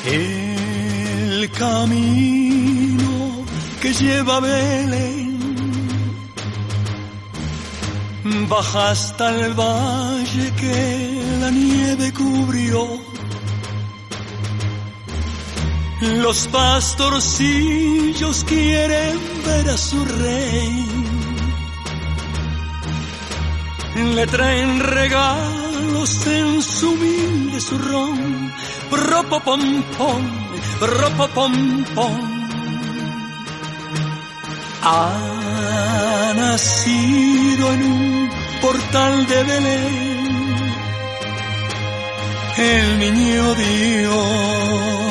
El camino que lleva a Belén baja hasta el valle que la nieve cubrió. Los pastorcillos quieren ver a su rey, le traen regalos en su humilde zurrón. Propopom-pom, propopom-pom. Ha nacido en un portal de Belén el niño Dios.